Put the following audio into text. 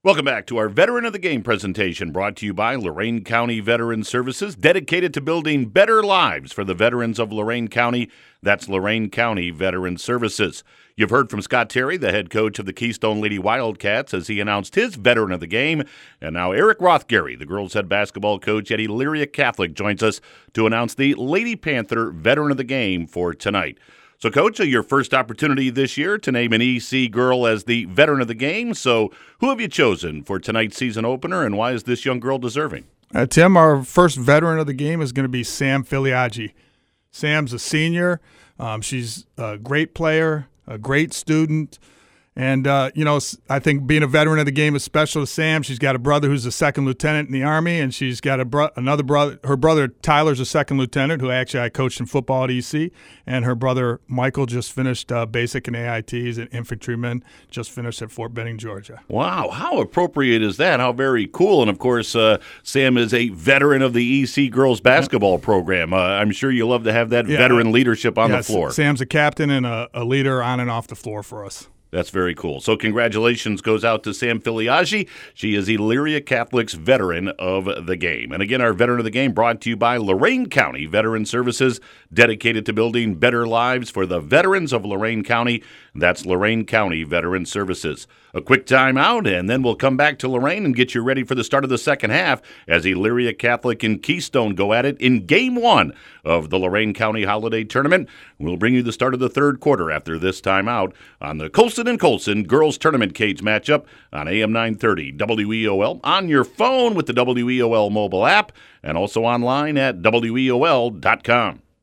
Welcome back to our Veteran of the Game presentation, brought to you by Lorain County Veteran Services, dedicated to building better lives for the veterans of Lorain County. That's Lorain County Veteran Services. You've heard from Scott Terry, the head coach of the Keystone Lady Wildcats, as he announced his Veteran of the Game. And now Eric Rothgary, the girls' head basketball coach at Elyria Catholic, joins us to announce the Lady Panther Veteran of the Game for tonight. So, Coach, your first opportunity this year to name an EC girl as the Veteran of the Game. So who have you chosen for tonight's season opener, and why is this young girl deserving? Tim, our first Veteran of the Game is going to be Sam Filiaggi. Sam's a senior. She's a great player, a great student. And, I think being a Veteran of the Game is special to Sam. She's got a brother who's a second lieutenant in the Army, and she's got another brother. Her brother Tyler's a second lieutenant, who actually I coached in football at EC, and her brother Michael just finished basic and AITs, and infantryman, just finished at Fort Benning, Georgia. Wow, how appropriate is that? How very cool. And, of course, Sam is a veteran of the EC girls basketball program. I'm sure you love to have that veteran leadership on the floor. Sam's a captain and a leader on and off the floor for us. That's very cool. So congratulations goes out to Sam Filiaggi. She is Elyria Catholic's Veteran of the Game. And again, our Veteran of the Game brought to you by Lorain County Veteran Services, dedicated to building better lives for the veterans of Lorain County. That's Lorain County Veteran Services. A quick time out, and then we'll come back to Lorain and get you ready for the start of the second half as Elyria Catholic and Keystone go at it in Game 1 of the Lorain County Holiday Tournament. We'll bring you the start of the third quarter after this time out on the Colson and Colson Girls Tournament Cage matchup on AM 930 WEOL, on your phone with the WEOL mobile app, and also online at WEOL.com.